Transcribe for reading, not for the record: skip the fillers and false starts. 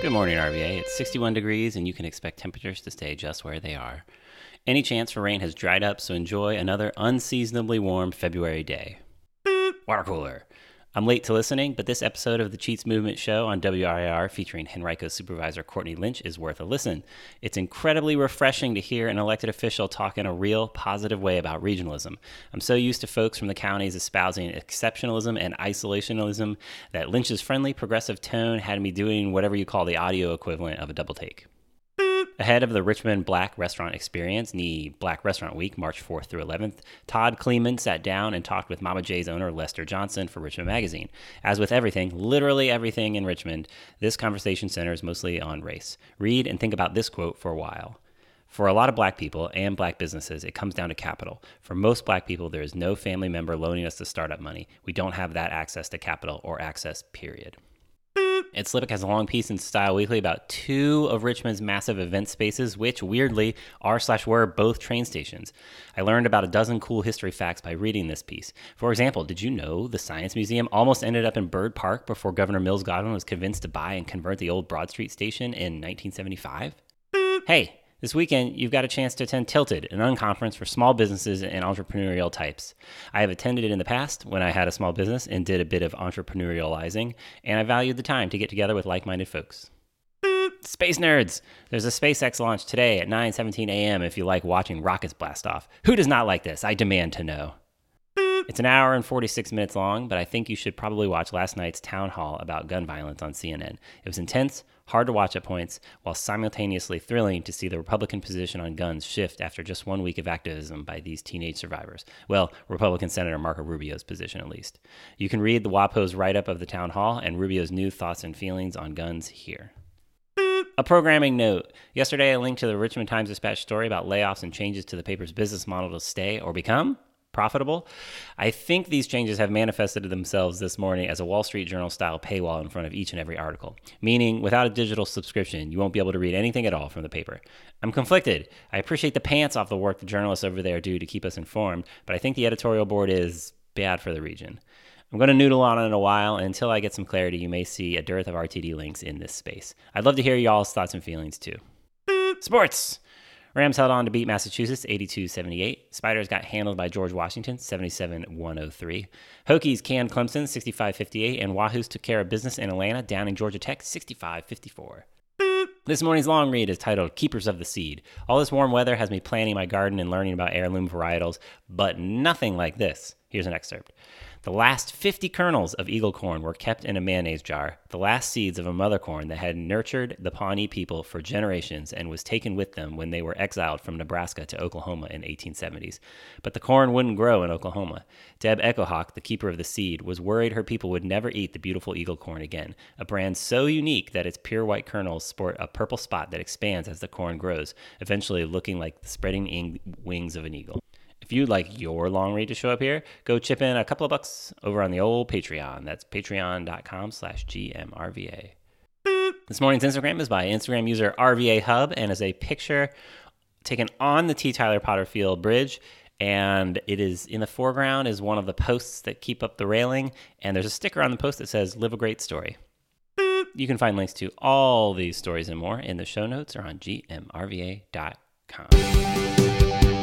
Good morning, RVA. It's 61 degrees, and you can expect temperatures to stay just where they are. Any chance for rain has dried up, so enjoy another unseasonably warm February day. Water cooler. I'm late to listening, but this episode of the Cheats Movement Show on WIR featuring Henrico supervisor Courtney Lynch is worth a listen. It's incredibly refreshing to hear an elected official talk in a real, positive way about regionalism. I'm so used to folks from the counties espousing exceptionalism and isolationism that Lynch's friendly, progressive tone had me doing whatever you call the audio equivalent of a double take. Ahead of the Richmond Black Restaurant Experience, NE Black Restaurant Week, March 4th through 11th, Todd Kleeman sat down and talked with Mama J's owner, Lester Johnson, for Richmond Magazine. As with everything, literally everything in Richmond, this conversation centers mostly on race. Read and think about this quote for a while. For a lot of black people and black businesses, it comes down to capital. For most black people, there is no family member loaning us the startup money. We don't have that access to capital or access, period. Ed Slipick has a long piece in Style Weekly about two of Richmond's massive event spaces, which, weirdly, are/were both train stations. I learned about a dozen cool history facts by reading this piece. For example, did you know the Science Museum almost ended up in Byrd Park before Governor Mills Godwin was convinced to buy and convert the old Broad Street station in 1975? Hey! This weekend, you've got a chance to attend Tilted, an unconference for small businesses and entrepreneurial types. I have attended it in the past when I had a small business and did a bit of entrepreneurializing, and I valued the time to get together with like-minded folks. Space nerds! There's a SpaceX launch today at 9:17 a.m. if you like watching rockets blast off. Who does not like this? I demand to know. It's an hour and 46 minutes long, but I think you should probably watch last night's town hall about gun violence on CNN. It was intense, hard to watch at points, while simultaneously thrilling to see the Republican position on guns shift after just 1 week of activism by these teenage survivors. Well, Republican Senator Marco Rubio's position, at least. You can read the WAPO's write-up of the town hall and Rubio's new thoughts and feelings on guns here. A programming note. Yesterday, I linked to the Richmond Times-Dispatch story about layoffs and changes to the paper's business model to stay or become profitable. I think these changes have manifested themselves this morning as a Wall Street Journal-style paywall in front of each and every article, meaning without a digital subscription, you won't be able to read anything at all from the paper. I'm conflicted. I appreciate the pants off the work the journalists over there do to keep us informed, but I think the editorial board is bad for the region. I'm going to noodle on it in a while, and until I get some clarity, you may see a dearth of RTD links in this space. I'd love to hear y'all's thoughts and feelings, too. Sports! Rams held on to beat Massachusetts 82-78. Spiders got handled by George Washington 77-103. Hokies canned Clemson 65-58, and Wahoos took care of business in Atlanta, downing Georgia Tech 65-54. This morning's long read is titled Keepers of the Seed. All this warm weather has me planting my garden and learning about heirloom varietals, but nothing like this. Here's an excerpt. The last 50 kernels of eagle corn were kept in a mayonnaise jar, the last seeds of a mother corn that had nurtured the Pawnee people for generations and was taken with them when they were exiled from Nebraska to Oklahoma in 1870s. But the corn wouldn't grow in Oklahoma. Deb Echohawk, the keeper of the seed, was worried her people would never eat the beautiful eagle corn again, a brand so unique that its pure white kernels sport a purple spot that expands as the corn grows, eventually looking like the spreading wings of an eagle. If you'd like your long read to show up here, go chip in a couple of bucks over on the old Patreon. That's patreon.com/GMRVA. This morning's Instagram is by Instagram user RVA Hub and is a picture taken on the T. Tyler Potter Field Bridge. And it is in the foreground is one of the posts that keep up the railing. And there's a sticker on the post that says, "Live a great story." You can find links to all these stories and more in the show notes or on GMRVA.com.